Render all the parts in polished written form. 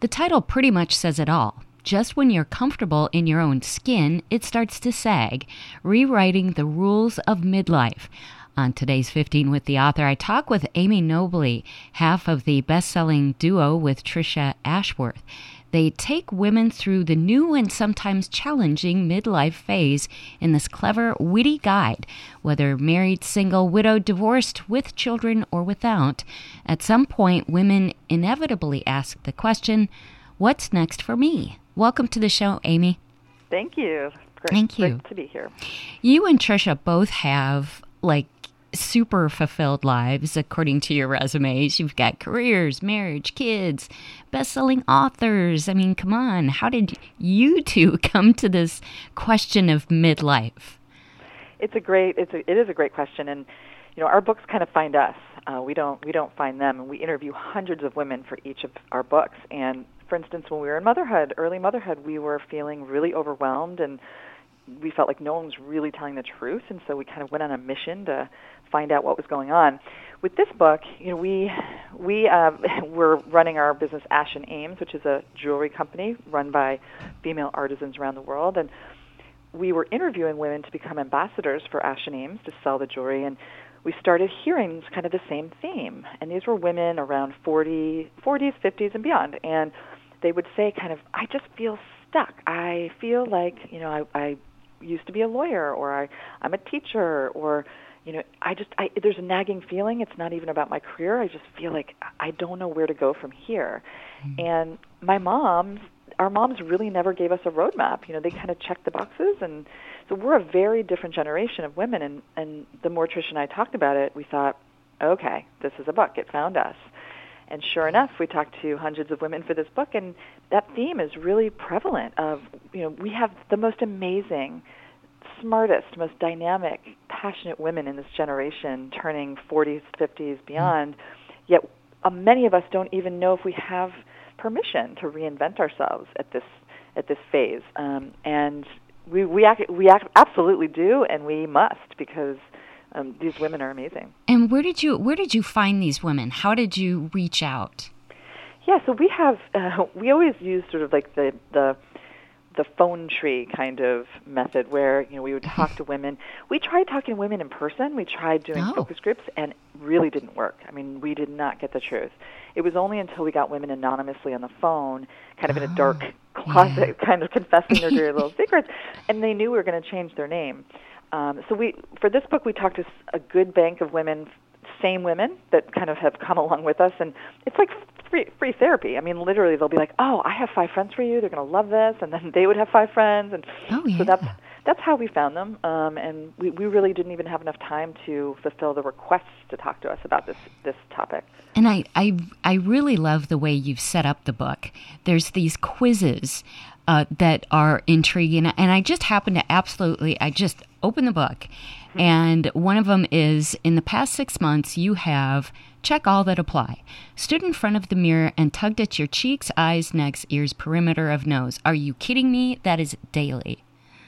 The title pretty much says it all. Just when you're comfortable in your own skin, it starts to sag, rewriting the rules of midlife. On today's 15 with the Author, I talk with Amy Nobley, half of the best-selling duo with Tricia Ashworth. They take women through the new and sometimes challenging midlife phase in this clever, witty guide. Whether married, single, widowed, divorced, with children, or without, at some point, women inevitably ask the question, what's next for me? Welcome to the show, Amy. Thank you. Thank you. Great to be here. You and Tricia both have, super fulfilled lives, according to your resumes. You've got careers, marriage, kids, best-selling authors. I mean, come on. How did you two come to this question of midlife? It is a great question, and our books kind of find us. We don't find them, and we interview hundreds of women for each of our books. And for instance, when we were in early motherhood, we were feeling really overwhelmed, and we felt like no one was really telling the truth, and so we kind of went on a mission to find out what was going on. With this book, we're running our business Ash and Ames, which is a jewelry company run by female artisans around the world, and we were interviewing women to become ambassadors for Ash and Ames to sell the jewelry, and we started hearing kind of the same theme. And these were women around 40s, 50s, and beyond, and they would say kind of, I just feel stuck. I feel like, I used to be a lawyer, or I'm a teacher, or there's a nagging feeling. It's not even about my career. I just feel like I don't know where to go from here. Mm-hmm. And our moms really never gave us a roadmap. They kind of checked the boxes, and so we're a very different generation of women. And the more Tricia and I talked about it, we thought, okay, this is a book. It found us. And sure enough, we talked to hundreds of women for this book, and that theme is really prevalent. We have the most amazing, smartest, most dynamic, passionate women in this generation, turning 40s, 50s, beyond. Yet many of us don't even know if we have permission to reinvent ourselves at this phase. And we absolutely do, and we must, because these women are amazing. And where did you find these women? How did you reach out? Yeah, so we always use sort of like the phone tree kind of method, where we would talk to women. We tried talking to women in person. We tried doing focus groups, and it really didn't work. I mean, we did not get the truth. It was only until we got women anonymously on the phone, kind of in a dark closet, kind of confessing their dirty little secrets, and they knew we were going to change their name. For this book, we talked to a good bank of women, same women that kind of have come along with us, and it's like free therapy. I mean, literally, they'll be like, "Oh, I have 5 friends for you. They're going to love this," and then they would have 5 friends, and so that's how we found them. And we really didn't even have enough time to fulfill the requests to talk to us about this topic. And I really love the way you've set up the book. There's these quizzes that are intriguing, and I just happen to I just open the book, and one of them is, in the past 6 months, you have check all that apply. Stood in front of the mirror and tugged at your cheeks, eyes, necks, ears, perimeter of nose. Are you kidding me? That is daily.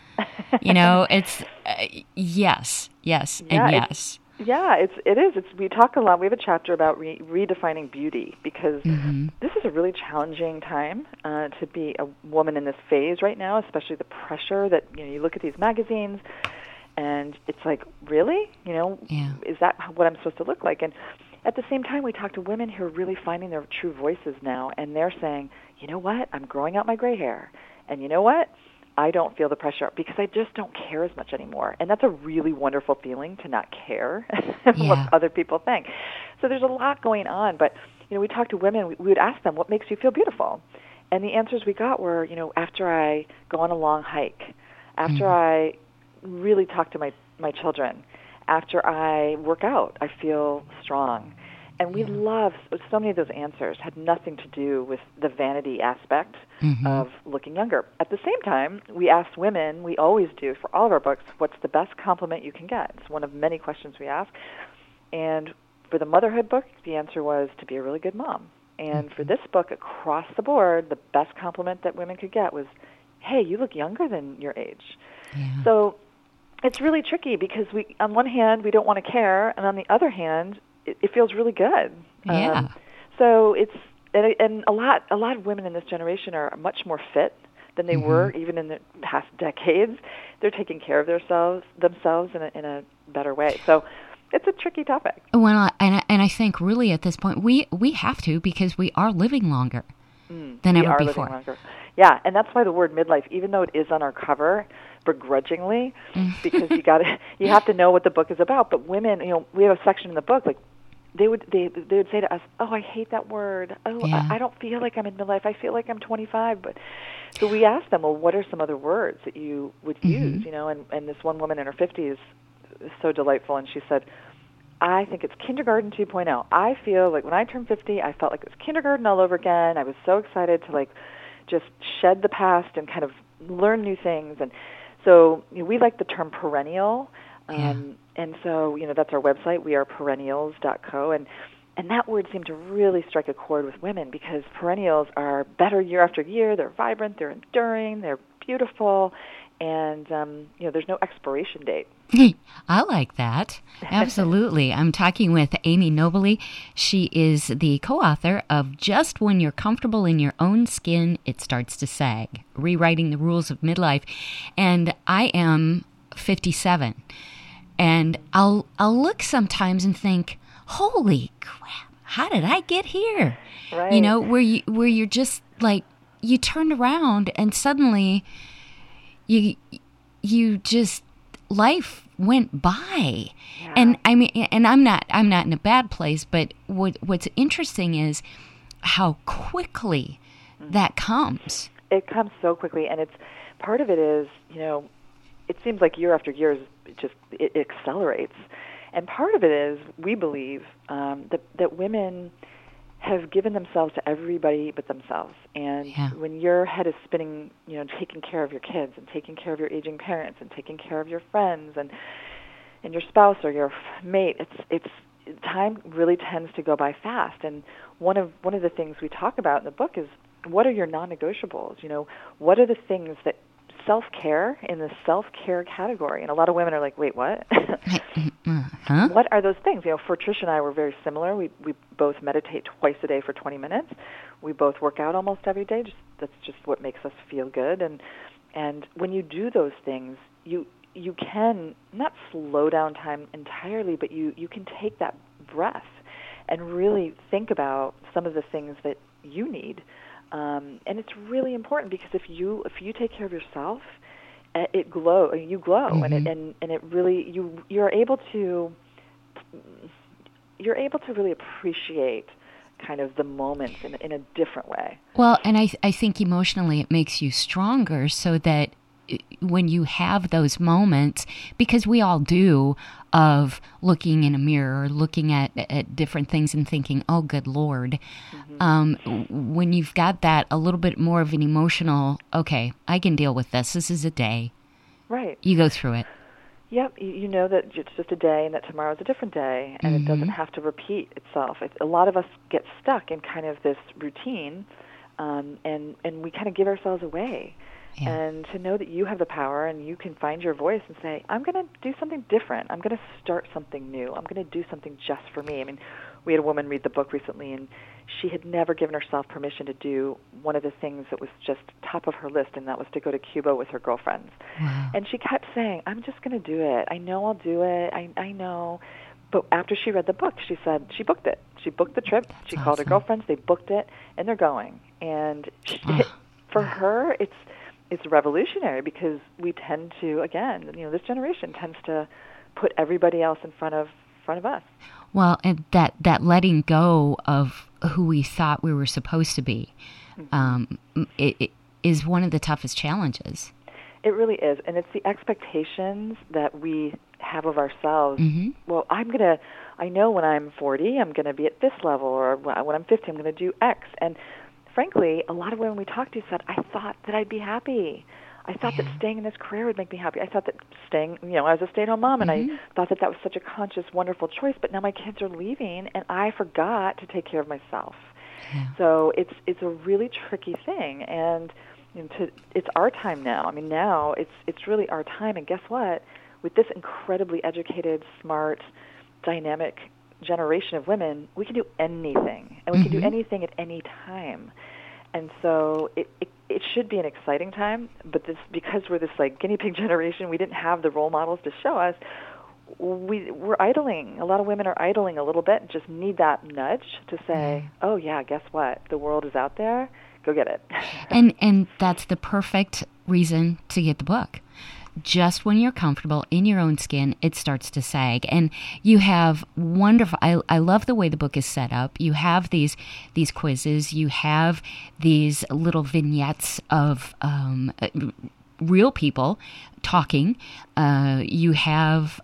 It's yes, and yes. It is. We talk a lot. We have a chapter about redefining beauty, because this is a really challenging time to be a woman in this phase right now, especially the pressure that, you look at these magazines and it's like, really? Is that what I'm supposed to look like? And at the same time, we talk to women who are really finding their true voices now, and they're saying, you know what? I'm growing out my gray hair. And you know what? I don't feel the pressure because I just don't care as much anymore. And that's a really wonderful feeling, to not care what other people think. So there's a lot going on. But, we talked to women, we would ask them, what makes you feel beautiful? And the answers we got were, after I go on a long hike, after I really talk to my children, after I work out, I feel strong. And we love, so many of those answers had nothing to do with the vanity aspect of looking younger. At the same time, we asked women, we always do for all of our books, what's the best compliment you can get? It's one of many questions we ask. And for the motherhood book, the answer was to be a really good mom. And for this book, across the board, the best compliment that women could get was, hey, you look younger than your age. Yeah. So it's really tricky, because on one hand, we don't want to care, and on the other hand, it feels really good. Yeah. So it's and a lot of women in this generation are much more fit than they were even in the past decades. They're taking care of themselves in a better way. So it's a tricky topic. Well, and I think really at this point we have to, because we are living longer than ever before. Living longer. Yeah, and that's why the word midlife, even though it is on our cover, begrudgingly, because you have to know what the book is about. But women, we have a section in the book like they would say to us, "Oh, I hate that word. Oh, yeah. I don't feel like I'm in midlife. I feel like I'm 25." But so we asked them, "Well, what are some other words that you would use?" And this one woman in her 50s is so delightful, and she said, "I think it's kindergarten 2.0. I feel like when I turned 50, I felt like it was kindergarten all over again. I was so excited to just shed the past and kind of learn new things." And so we like the term perennial. And so, that's our website, weareperennials.co, and that word seemed to really strike a chord with women, because perennials are better year after year. They're vibrant, they're enduring, they're beautiful, and there's no expiration date. I like that. Absolutely. I'm talking with Amy Nobley. She is the co-author of Just When You're Comfortable in Your Own Skin, It Starts to Sag, Rewriting the Rules of Midlife. And I am 57. And I'll look sometimes and think, holy crap, how did I get here? Right. Where you're just like, you turned around and suddenly you just, life went by. Yeah. And I mean, and I'm not in a bad place, but what's interesting is how quickly that comes. It comes so quickly, and part of it is, it seems like year after year it accelerates. And part of it is, we believe, that women have given themselves to everybody but themselves. And when your head is spinning, taking care of your kids and taking care of your aging parents and taking care of your friends and your spouse or your mate, it's time really tends to go by fast. And one of the things we talk about in the book is, what are your non-negotiables? What are the things that self-care, in the self-care category? And a lot of women are like, wait, what? Huh? What are those things? For Trish and I, we're very similar. We both meditate twice a day for 20 minutes. We both work out almost every day. That's just what makes us feel good. And when you do those things, you can not slow down time entirely, but you can take that breath and really think about some of the things that you need. And it's really important, because if you take care of yourself, you glow, and it really you're able to really appreciate kind of the moments in a different way. Well, and I think emotionally it makes you stronger, so that when you have those moments, because we all do, of looking in a mirror, looking at different things and thinking, oh, good Lord. When you've got that a little bit more of an emotional, okay, I can deal with this. This is a day. Right. You go through it. Yep. You know that it's just a day and that tomorrow's a different day, and it doesn't have to repeat itself. A lot of us get stuck in kind of this routine, and we kind of give ourselves away. Yeah. And to know that you have the power and you can find your voice and say, I'm going to do something different. I'm going to start something new. I'm going to do something just for me. I mean, we had a woman read the book recently, and she had never given herself permission to do one of the things that was just top of her list, and that was to go to Cuba with her girlfriends. Wow. And she kept saying, I'm just going to do it. I know I'll do it. I know. But after she read the book, she said she booked it. She booked the trip. That's she called her girlfriends. They booked it, and they're going. And for her, it's revolutionary, because we tend to, again, this generation tends to put everybody else in front of us. Well, and that letting go of who we thought we were supposed to be, it is one of the toughest challenges. It really is, and it's the expectations that we have of ourselves. Well, I know when I'm 40, I'm going to be at this level, or when I'm 50, I'm going to do X. And frankly, a lot of women we talked to said, I thought that I'd be happy. I thought that staying in this career would make me happy. I thought that staying, I was a stay-at-home mom, and I thought that was such a conscious, wonderful choice, but now my kids are leaving, and I forgot to take care of myself. Yeah. So it's a really tricky thing, and it's our time now. I mean, now it's really our time, and guess what? With this incredibly educated, smart, dynamic generation of women, we can do anything, and we can do anything at any time. And so it should be an exciting time, but because we're this like guinea pig generation, we didn't have the role models to show us. We're idling. A lot of women are idling a little bit and just need that nudge to say, oh, yeah, guess what? The world is out there. Go get it. And that's the perfect reason to get the book. Just when you're comfortable in your own skin, it starts to sag. And you have wonderful, I love the way the book is set up. You have these quizzes. You have these little vignettes of real people talking. You have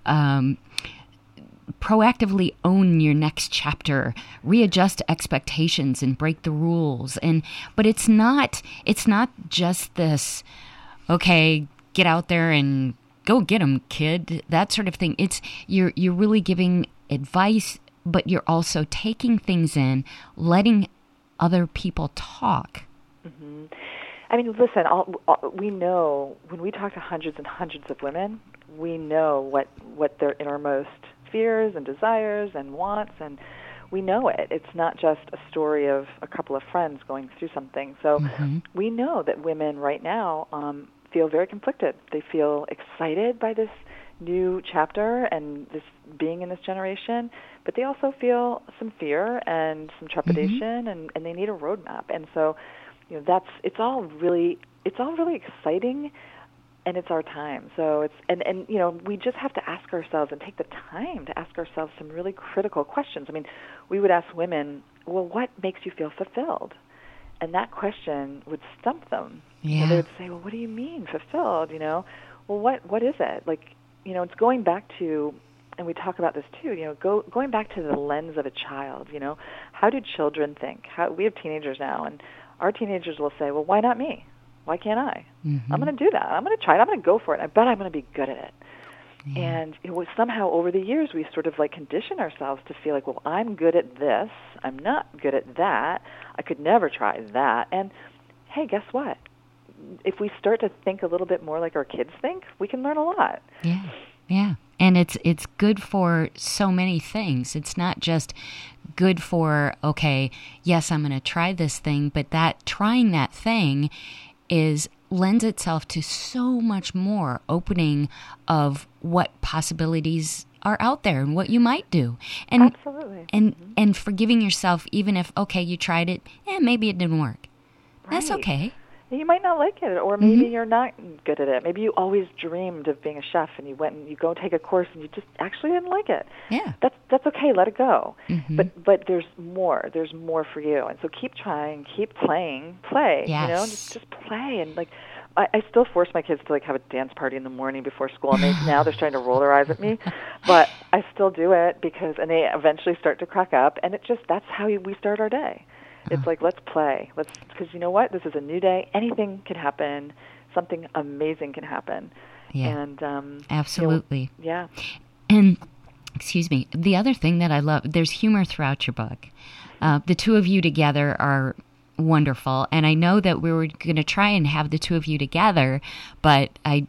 proactively own your next chapter, readjust expectations and break the rules. But it's not just this, okay, get out there and go get 'em, kid, that sort of thing. It's you're really giving advice, but you're also taking things in, letting other people talk. Mm-hmm. I mean, listen, we know when we talk to hundreds and hundreds of women, we know what their innermost fears and desires and wants, and we know it. It's not just a story of a couple of friends going through something. So we know that women right now feel very conflicted. They feel excited by this new chapter and this being in this generation, but they also feel some fear and some trepidation, and they need a roadmap. And so, it's all really exciting, and it's our time. So and we just have to ask ourselves and take the time to ask ourselves some really critical questions. I mean, we would ask women, well, what makes you feel fulfilled? And that question would stump them. Yeah. They would say, well, what do you mean fulfilled? Well, what is it? It's going back to, and we talk about this too, going back to the lens of a child. How do children think? We have teenagers now, and our teenagers will say, well, why not me? Why can't I? I'm going to do that. I'm going to try it. I'm going to go for it. I bet I'm going to be good at it. Yeah. And somehow over the years we sort of condition ourselves to feel like, well, I'm good at this. I'm not good at that. I could never try that. And hey, guess what? If we start to think a little bit more like our kids think, we can learn a lot. Yeah, yeah. And it's good for so many things. It's not just good for, okay, yes, I'm going to try this thing, but that trying that thing lends itself to so much more opening of what possibilities are out there and what you might do. And, absolutely. And forgiving yourself, even if, okay, you tried it, maybe it didn't work. Right. That's okay. You might not like it, or maybe you're not good at it. Maybe you always dreamed of being a chef, and you went and you go take a course, and you just actually didn't like it. Yeah, that's okay. Let it go. But there's more. There's more for you, and so keep trying, keep playing, play. Yes. Just play, and I still force my kids to have a dance party in the morning before school, and now they're starting to roll their eyes at me, but I still do it and they eventually start to crack up, and that's how we start our day. It's let's play. Because you know what? This is a new day. Anything can happen. Something amazing can happen. Yeah. And absolutely. Yeah. And excuse me. The other thing that I love, there's humor throughout your book. The two of you together are wonderful, and I know that we were going to try and have the two of you together, but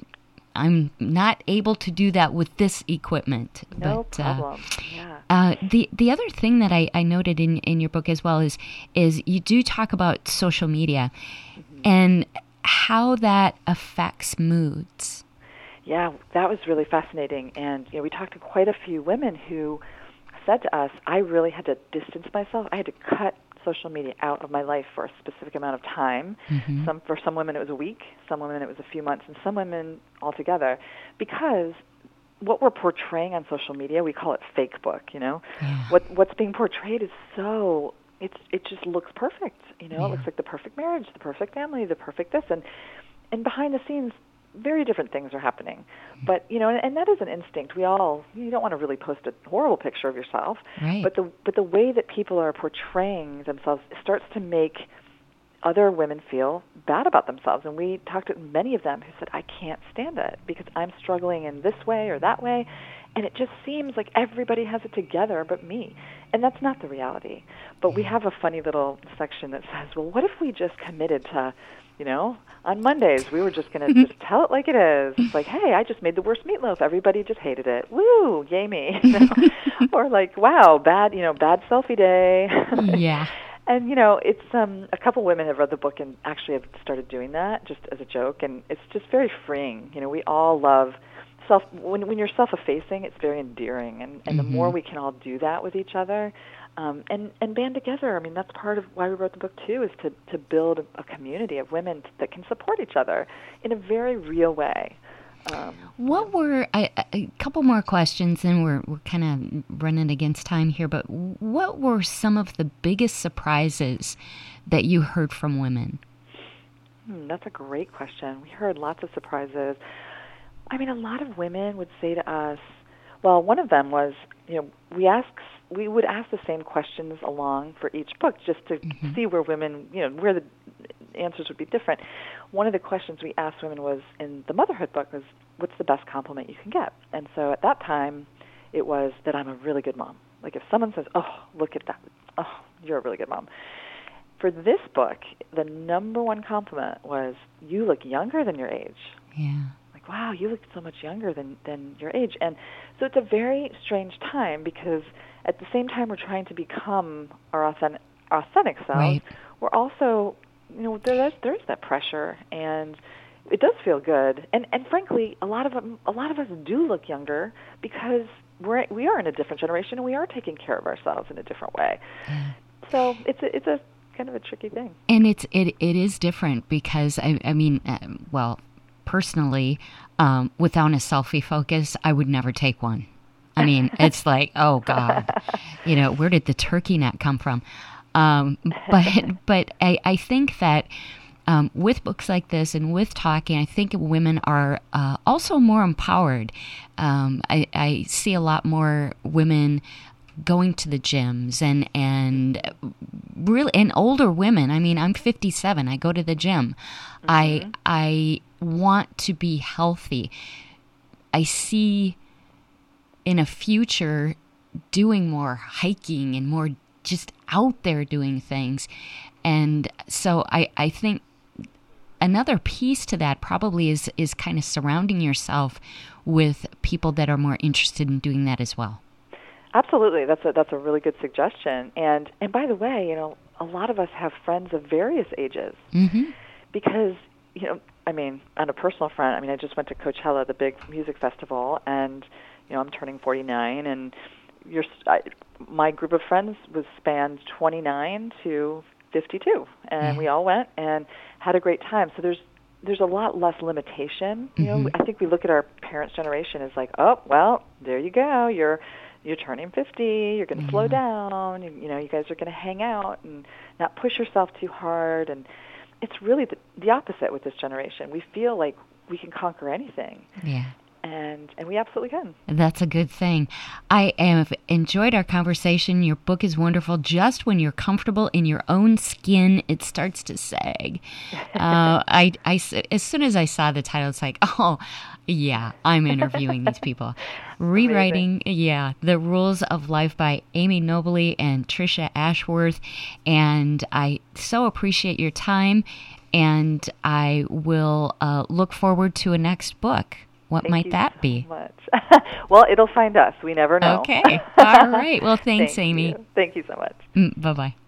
I'm not able to do that with this equipment. No problem. Yeah. The other thing that I noted in your book as well is you do talk about social media and how that affects moods. Yeah, that was really fascinating. And we talked to quite a few women who said to us, I really had to distance myself. I had to cut social media out of my life for a specific amount of time. For some women it was a week, some women it was a few months, and some women altogether, because what we're portraying on social media, we call it fake book. Yeah. What's being portrayed is it just looks perfect. It looks like the perfect marriage, the perfect family, the perfect this, and behind the scenes very different things are happening. But and that is an instinct. You don't want to really post a horrible picture of yourself. Right. But the way that people are portraying themselves starts to make other women feel bad about themselves. And we talked to many of them who said, I can't stand it because I'm struggling in this way or that way, and it just seems like everybody has it together but me. And that's not the reality. But we have a funny little section that says, well, what if we just committed to on Mondays, we were just going to just tell it like it is. It's like, hey, I just made the worst meatloaf. Everybody just hated it. Woo, yay me. Or like, wow, bad selfie day. Yeah. And, it's a couple women have read the book and actually have started doing that just as a joke, and it's just very freeing. We all love when you're self-effacing, it's very endearing, and the more we can all do that with each other, and band together. I mean, that's part of why we wrote the book too, is to build a community of women that can support each other in a very real way. What were a couple more questions, and we're kind of running against time here, but what were some of the biggest surprises that you heard from women? That's a great question. We heard lots of surprises. I mean, a lot of women would say to us, well, one of them was, we would ask the same questions along for each book just to see where women, where the answers would be different. One of the questions we asked women was, in the motherhood book, was, what's the best compliment you can get? And so at that time, it was that I'm a really good mom. Like if someone says, oh, look at that, oh, you're a really good mom. For this book, the number one compliment was, you look younger than your age. Yeah. Like, wow, you look so much younger than your age. And so it's a very strange time, because at the same time we're trying to become our authentic selves, right. We're also, there's that pressure, and it does feel good. And frankly, a lot of us do look younger because we are in a different generation, and we are taking care of ourselves in a different way. So it's a kind of a tricky thing. And it is different because I mean, personally, without a selfie focus, I would never take one. I mean, it's like, oh God, where did the turkey neck come from? But I think that with books like this and with talking, I think women are also more empowered. I see a lot more women going to the gyms and really, and older women. I mean, I'm 57. I go to the gym. I want to be healthy. I see in a future doing more hiking and more just out there doing things. And so I think another piece to that probably is kind of surrounding yourself with people that are more interested in doing that as well. Absolutely. That's a really good suggestion. And by the way, a lot of us have friends of various ages. Mm-hmm. Because, I mean, on a personal front, I just went to Coachella, the big music festival, and, I'm turning 49, and my group of friends was spanned 29 to 52, and we all went and had a great time. So there's a lot less limitation. I think we look at our parents' generation as like, oh, well, there you go, you're turning 50, you're going to slow down, you guys are going to hang out and not push yourself too hard. And it's really the opposite with this generation. We feel like we can conquer anything. Yeah. And we absolutely can. That's a good thing. I have enjoyed our conversation. Your book is wonderful. Just when you're comfortable in your own skin, it starts to sag. As soon as I saw the title, it's like, oh, yeah, I'm interviewing these people. Rewriting, The Rules of Life by Amy Nobley and Tricia Ashworth. And I so appreciate your time, and I will look forward to a next book. What might that be? Much. Well, it'll find us. We never know. Okay. All right. Well, thanks, Amy. Thank you so much. Bye-bye.